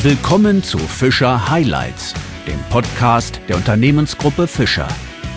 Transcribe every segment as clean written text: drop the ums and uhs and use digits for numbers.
Willkommen zu Fischer Highlights, dem Podcast der Unternehmensgruppe Fischer.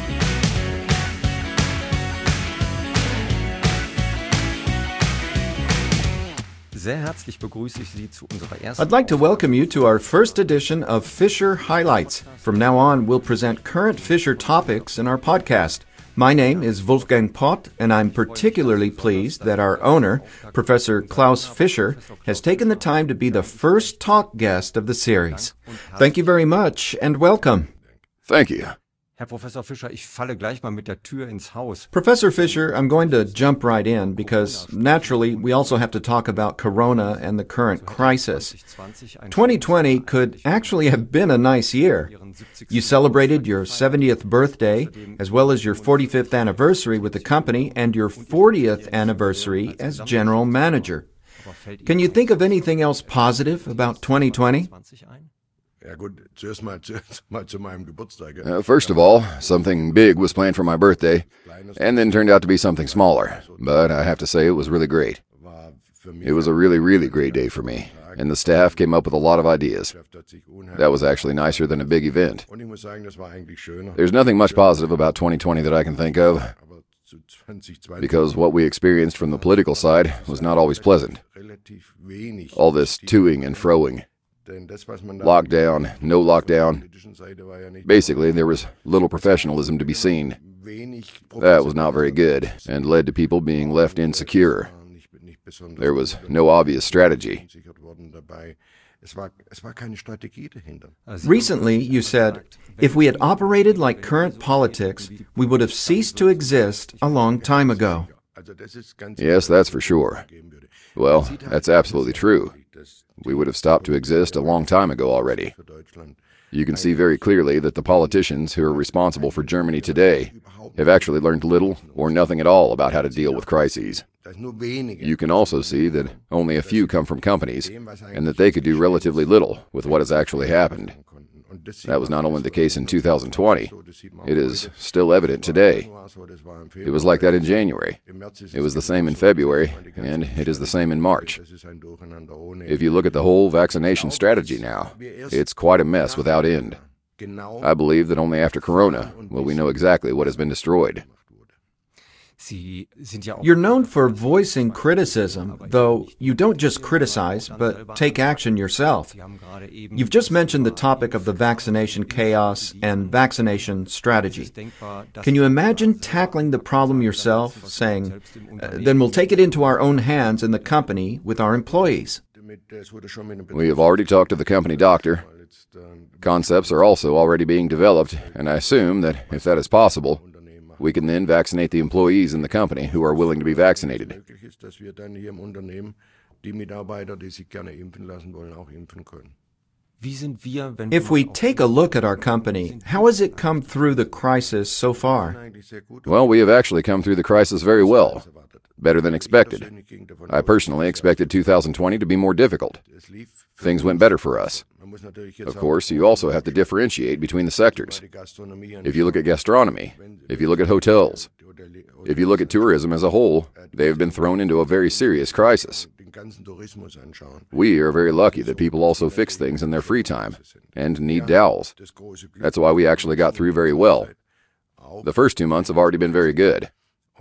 Sehr herzlich begrüße ich Sie zu unserer ersten. I'd like to welcome you to our first edition of Fisher Highlights. From now on, we'll present current Fisher topics in our podcast. My name is Wolfgang Pott, and I'm particularly pleased that our owner, Professor Klaus Fischer, has taken the time to be the first talk guest of the series. Thank you very much, and welcome. Thank you. Herr Professor Fischer, ich falle gleich mal mit der Tür ins Haus. Professor Fischer, I'm going to jump right in because, naturally, we also have to talk about Corona and the current crisis. 2020 could actually have been a nice year. You celebrated your 70th birthday, as well as your 45th anniversary with the company and your 40th anniversary as general manager. Can you think of anything else positive about 2020? First of all, something big was planned for my birthday, and then turned out to be something smaller. But I have to say it was really great. It was a really great day for me, and the staff came up with a lot of ideas. That was actually nicer than a big event. There's nothing much positive about 2020 that I can think of, because what we experienced from the political side was not always pleasant. All this toing and froing. Lockdown, no lockdown. Basically, there was little professionalism to be seen. That was not very good, and led to people being left insecure. There was no obvious strategy. Recently, you said, if we had operated like current politics, we would have ceased to exist a long time ago. Yes, that's for sure. Well, that's absolutely true. We would have stopped to exist a long time ago already. You can see very clearly that the politicians who are responsible for Germany today have actually learned little or nothing at all about how to deal with crises. You can also see that only a few come from companies, and that they could do relatively little with what has actually happened. That was not only the case in 2020, it is still evident today. It was like that in January. It was the same in February, and it is the same in March. If you look at the whole vaccination strategy now, it's quite a mess without end. I believe that only after Corona will we know exactly what has been destroyed. You're known for voicing criticism, though you don't just criticize, but take action yourself. You've just mentioned the topic of the vaccination chaos and vaccination strategy. Can you imagine tackling the problem yourself, saying, then we'll take it into our own hands in the company with our employees? We have already talked to the company doctor. Concepts are also already being developed, and I assume that if that is possible, we can then vaccinate the employees in the company who are willing to be vaccinated. If we take a look at our company, how has it come through the crisis so far? Well, we have actually come through the crisis very well, better than expected. I personally expected 2020 to be more difficult. Things went better for us. Of course, you also have to differentiate between the sectors. If you look at gastronomy, if you look at hotels, if you look at tourism as a whole, they have been thrown into a very serious crisis. We are very lucky that people also fix things in their free time and need dowels. That's why we actually got through very well. The first 2 months have already been very good.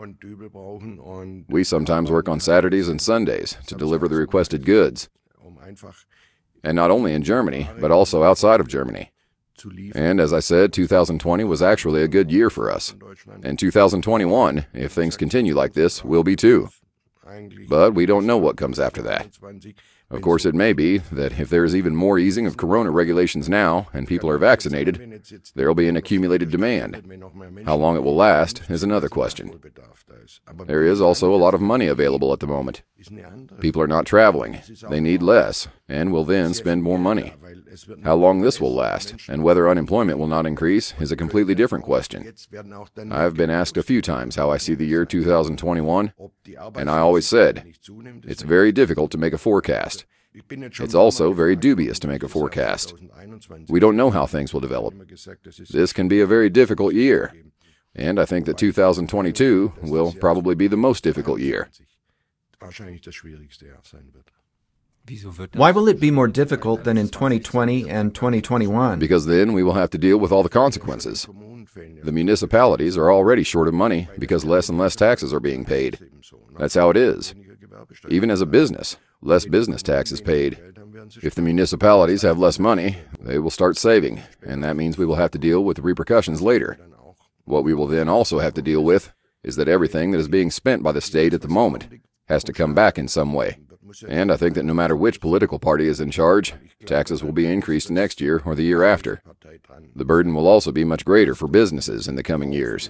We sometimes work on Saturdays and Sundays to deliver the requested goods. And not only in Germany, but also outside of Germany. And as I said, 2020 was actually a good year for us. And 2021, if things continue like this, will be too. But we don't know what comes after that. Of course, it may be that if there is even more easing of corona regulations now and people are vaccinated, there will be an accumulated demand. How long it will last is another question. There is also a lot of money available at the moment. People are not traveling. They need less and will then spend more money. How long this will last and whether unemployment will not increase is a completely different question. I've been asked a few times how I see the year 2021, and I always said, it's very difficult to make a forecast. It's also very dubious to make a forecast. We don't know how things will develop. This can be a very difficult year, and I think that 2022 will probably be the most difficult year. Why will it be more difficult than in 2020 and 2021? Because then we will have to deal with all the consequences. The municipalities are already short of money because less and less taxes are being paid. That's how it is. Even as a business, less business tax is paid. If the municipalities have less money, they will start saving, and that means we will have to deal with the repercussions later. What we will then also have to deal with is that everything that is being spent by the state at the moment has to come back in some way. And I think that no matter which political party is in charge, taxes will be increased next year or the year after. The burden will also be much greater for businesses in the coming years.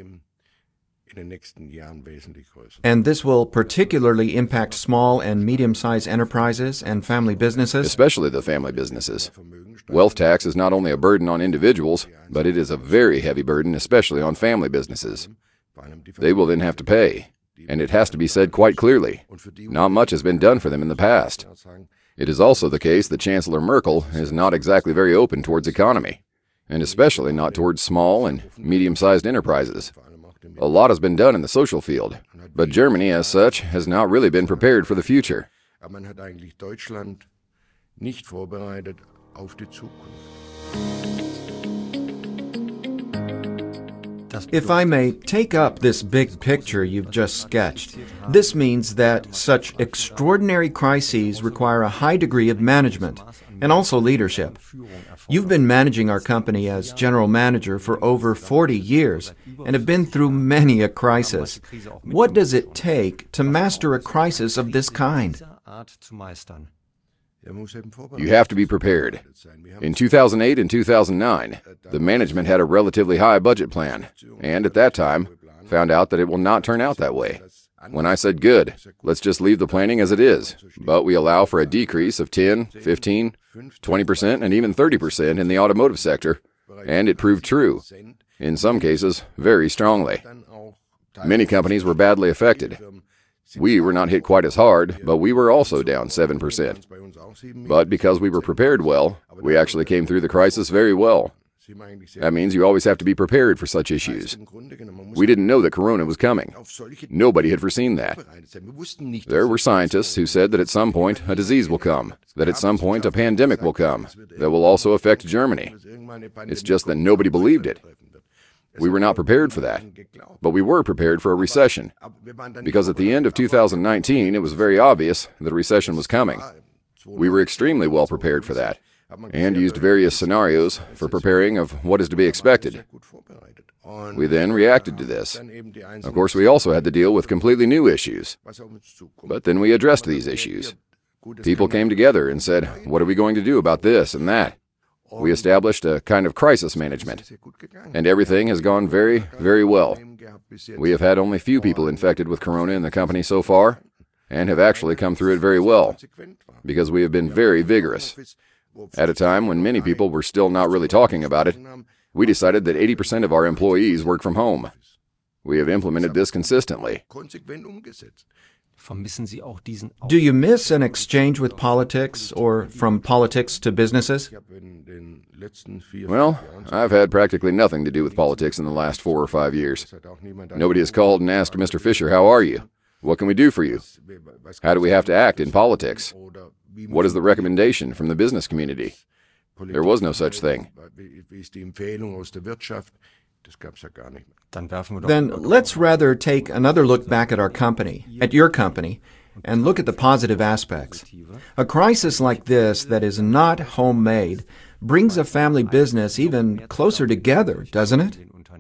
And this will particularly impact small and medium-sized enterprises and family businesses? Especially the family businesses. Wealth tax is not only a burden on individuals, but it is a very heavy burden, especially on family businesses. They will then have to pay, and it has to be said quite clearly. Not much has been done for them in the past. It is also the case that Chancellor Merkel is not exactly very open towards economy, and especially not towards small and medium-sized enterprises. A lot has been done in the social field, but Germany, as such, has not really been prepared for the future. If I may take up this big picture you've just sketched, this means that such extraordinary crises require a high degree of management and also leadership. You've been managing our company as general manager for over 40 years and have been through many a crisis. What does it take to master a crisis of this kind? You have to be prepared. In 2008 and 2009, the management had a relatively high budget plan, and at that time, found out that it will not turn out that way. When I said, good, let's just leave the planning as it is, but we allow for a decrease of 10, 15, 20%, and even 30% in the automotive sector, and it proved true. In some cases, very strongly. Many companies were badly affected. We were not hit quite as hard, but we were also down 7%. But because we were prepared well, we actually came through the crisis very well. That means you always have to be prepared for such issues. We didn't know that Corona was coming. Nobody had foreseen that. There were scientists who said that at some point a disease will come, that at some point a pandemic will come, that will also affect Germany. It's just that nobody believed it. We were not prepared for that, but we were prepared for a recession, because at the end of 2019 it was very obvious that a recession was coming. We were extremely well prepared for that, and used various scenarios for preparing of what is to be expected. We then reacted to this. Of course, we also had to deal with completely new issues, but then we addressed these issues. People came together and said, what are we going to do about this and that? We established a kind of crisis management, and everything has gone very, very well. We have had only few people infected with Corona in the company so far, and have actually come through it very well, because we have been very vigorous. At a time when many people were still not really talking about it, we decided that 80% of our employees work from home. We have implemented this consistently. Do you miss an exchange with politics, or from politics to businesses? Well, I've had practically nothing to do with politics in the last 4 or 5 years. Nobody has called and asked Mr. Fischer, how are you? What can we do for you? How do we have to act in politics? What is the recommendation from the business community? There was no such thing. Then let's rather take another look back at our company, at your company, and look at the positive aspects. A crisis like this that is not homemade brings a family business even closer together, doesn't it?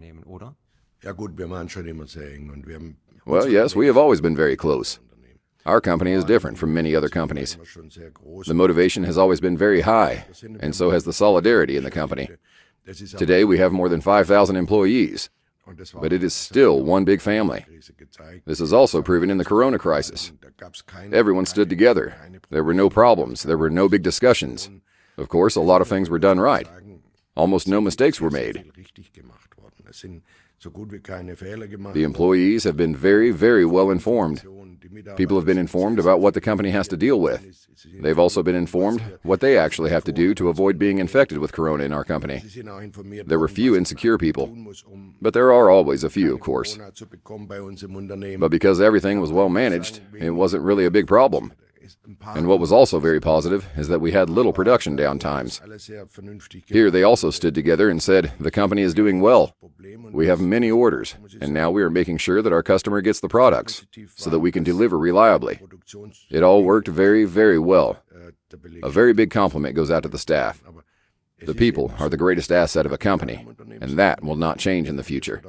Well, yes, we have always been very close. Our company is different from many other companies. The motivation has always been very high, and so has the solidarity in the company. Today we have more than 5,000 employees, but it is still one big family. This is also proven in the Corona crisis. Everyone stood together. There were no problems. There were no big discussions. Of course, a lot of things were done right. Almost no mistakes were made. The employees have been very, very well informed. People have been informed about what the company has to deal with. They've also been informed what they actually have to do to avoid being infected with Corona in our company. There were few insecure people, but there are always a few, of course. But because everything was well managed, it wasn't really a big problem. And what was also very positive is that we had little production downtimes. Here they also stood together and said, the company is doing well. We have many orders, and now we are making sure that our customer gets the products so that we can deliver reliably. It all worked very, very well. A very big compliment goes out to the staff. The people are the greatest asset of a company, and that will not change in the future.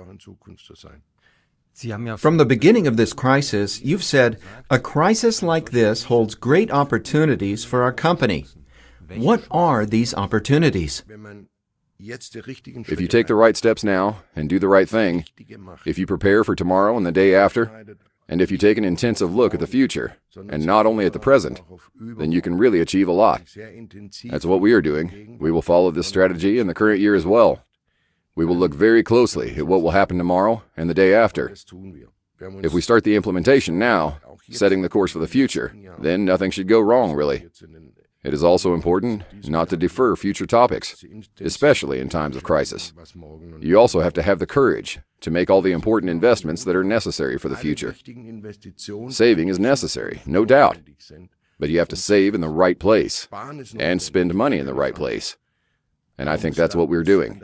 From the beginning of this crisis, you've said, a crisis like this holds great opportunities for our company. What are these opportunities? If you take the right steps now and do the right thing, if you prepare for tomorrow and the day after, and if you take an intensive look at the future, and not only at the present, then you can really achieve a lot. That's what we are doing. We will follow this strategy in the current year as well. We will look very closely at what will happen tomorrow and the day after. If we start the implementation now, setting the course for the future, then nothing should go wrong, really. It is also important not to defer future topics, especially in times of crisis. You also have to have the courage to make all the important investments that are necessary for the future. Saving is necessary, no doubt, but you have to save in the right place and spend money in the right place. And I think that's what we're doing.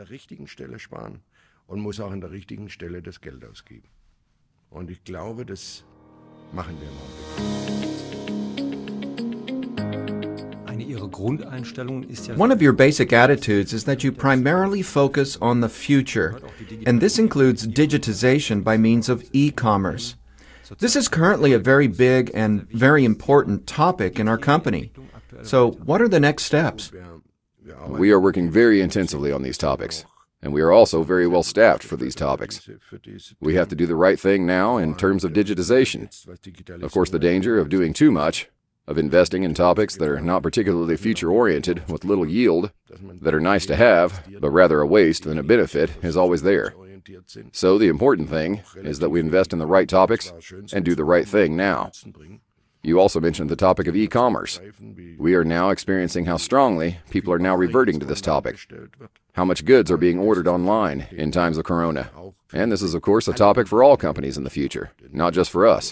One of your basic attitudes is that you primarily focus on the future, and this includes digitization by means of e-commerce. This is currently a very big and very important topic in our company. So what are the next steps? We are working very intensively on these topics, and we are also very well staffed for these topics. We have to do the right thing now in terms of digitization. Of course, the danger of doing too much, of investing in topics that are not particularly future-oriented with little yield, that are nice to have, but rather a waste than a benefit, is always there. So the important thing is that we invest in the right topics and do the right thing now. You also mentioned the topic of e-commerce. We are now experiencing how strongly people are now reverting to this topic, how much goods are being ordered online in times of Corona. And this is, of course, a topic for all companies in the future, not just for us.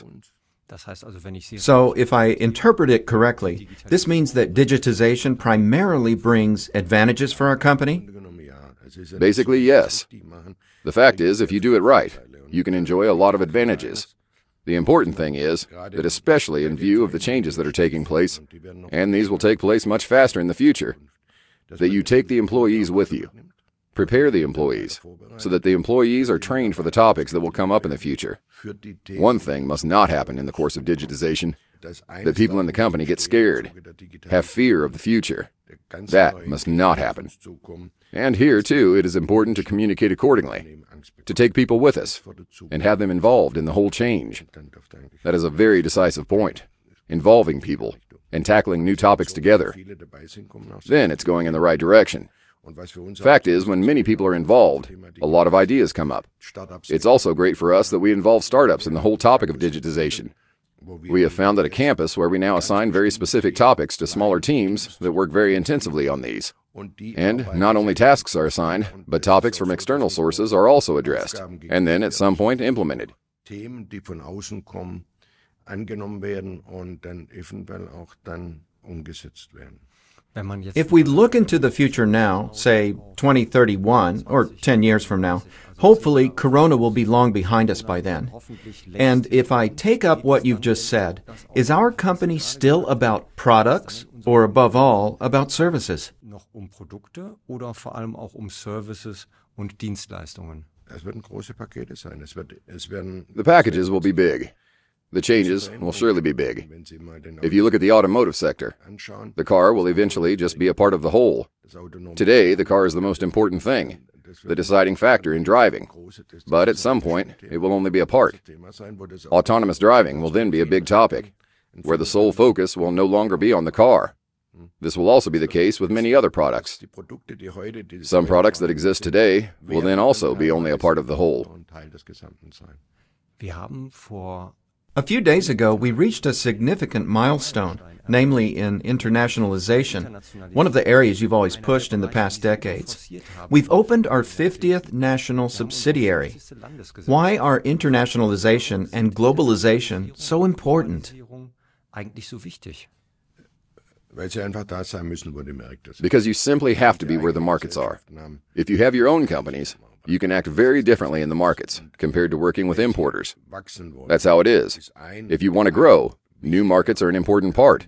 So, if I interpret it correctly, this means that digitization primarily brings advantages for our company? Basically, yes. The fact is, if you do it right, you can enjoy a lot of advantages. The important thing is that especially in view of the changes that are taking place, and these will take place much faster in the future, that you take the employees with you. Prepare the employees so that the employees are trained for the topics that will come up in the future. One thing must not happen in the course of digitization, that people in the company get scared, have fear of the future. That must not happen. And here, too, it is important to communicate accordingly, to take people with us, and have them involved in the whole change. That is a very decisive point, involving people and tackling new topics together. Then it's going in the right direction. Fact is, when many people are involved, a lot of ideas come up. It's also great for us that we involve startups in the whole topic of digitization. We have found that a campus where we now assign very specific topics to smaller teams that work very intensively on these. And not only tasks are assigned, but topics from external sources are also addressed, and then at some point implemented. If we look into the future now, say 2031 or 10 years from now, hopefully Corona will be long behind us by then. And if I take up what you've just said, is our company still about products or above all about services? Produkte oder vor allem auch Services und Dienstleistungen? The packages will be big. The changes will surely be big. If you look at the automotive sector, the car will eventually just be a part of the whole. Today, the car is the most important thing, the deciding factor in driving. But at some point, it will only be a part. Autonomous driving will then be a big topic, where the sole focus will no longer be on the car. This will also be the case with many other products. Some products that exist today will then also be only a part of the whole. A few days ago, we reached a significant milestone, namely in internationalization, one of the areas you've always pushed in the past decades. We've opened our 50th national subsidiary. Why are internationalization and globalization so important? eigentlich so wichtig? Because you simply have to be where the markets are. If you have your own companies, you can act very differently in the markets compared to working with importers. That's how it is. If you want to grow, new markets are an important part.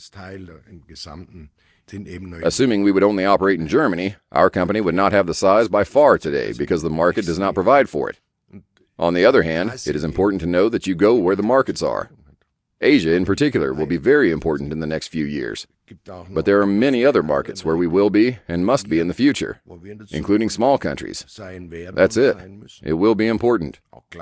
Assuming we would only operate in Germany, our company would not have the size by far today because the market does not provide for it. On the other hand, it is important to know that you go where the markets are. Asia, in particular, will be very important in the next few years. But there are many other markets where we will be and must be in the future, including small countries. That's it. It will be important.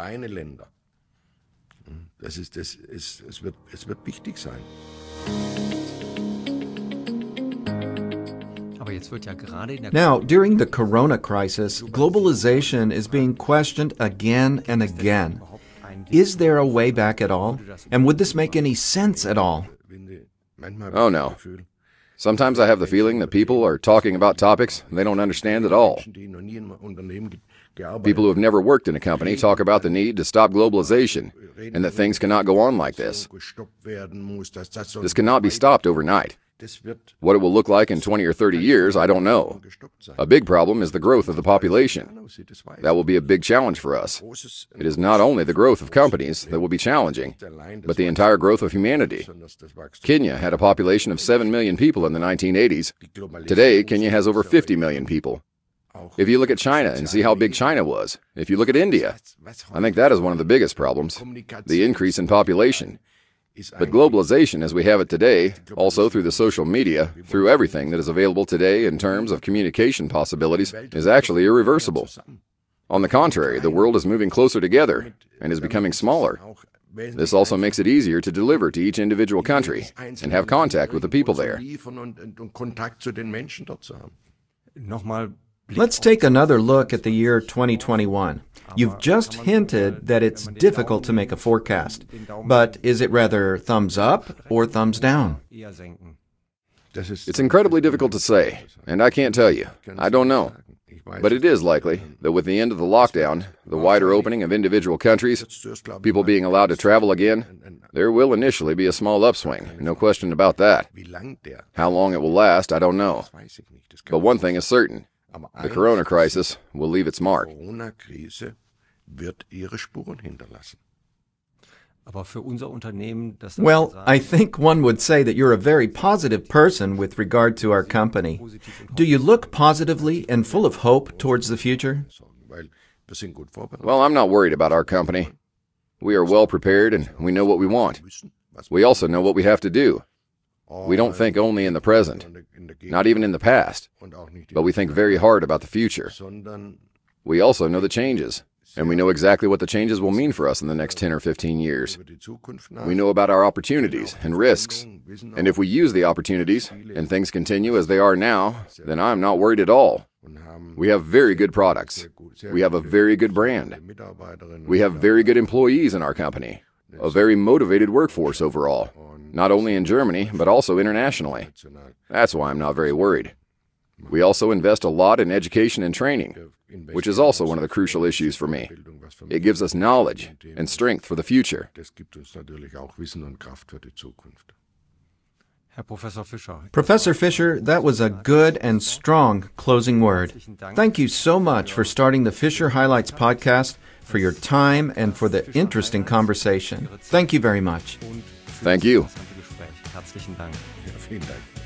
Now, during the corona crisis, globalization is being questioned again and again. Is there a way back at all? And would this make any sense at all? Oh, no. Sometimes I have the feeling that people are talking about topics they don't understand at all. People who have never worked in a company talk about the need to stop globalization and that things cannot go on like this. This cannot be stopped overnight. What it will look like in 20 or 30 years, I don't know. A big problem is the growth of the population. That will be a big challenge for us. It is not only the growth of companies that will be challenging, but the entire growth of humanity. Kenya had a population of 7 million people in the 1980s. Today, Kenya has over 50 million people. If you look at China and see how big China was, if you look at India, I think that is one of the biggest problems, the increase in population. But globalization as we have it today, also through the social media, through everything that is available today in terms of communication possibilities, is actually irreversible. On the contrary, the world is moving closer together and is becoming smaller. This also makes it easier to deliver to each individual country and have contact with the people there. Let's take another look at the year 2021. You've just hinted that it's difficult to make a forecast, but is it rather thumbs up or thumbs down? It's incredibly difficult to say, and I can't tell you. I don't know. But it is likely that with the end of the lockdown, the wider opening of individual countries, people being allowed to travel again, there will initially be a small upswing, no question about that. How long it will last, I don't know. But one thing is certain. The corona crisis will leave its mark. Well, I think one would say that you're a very positive person with regard to our company. Do you look positively and full of hope towards the future? Well, I'm not worried about our company. We are well prepared and we know what we want. We also know what we have to do. We don't think only in the present, not even in the past, but we think very hard about the future. We also know the changes, and we know exactly what the changes will mean for us in the next 10 or 15 years. We know about our opportunities and risks, and if we use the opportunities and things continue as they are now, then I'm not worried at all. We have very good products. We have a very good brand. We have very good employees in our company, a very motivated workforce overall, not only in Germany, but also internationally. That's why I'm not very worried. We also invest a lot in education and training, which is also one of the crucial issues for me. It gives us knowledge and strength for the future. Professor Fischer, that was a good and strong closing word. Thank you so much for starting the Fischer Highlights podcast, for your time, and for the interesting conversation. Thank you very much. Thank you. Herzlichen Dank. Ja, vielen Dank.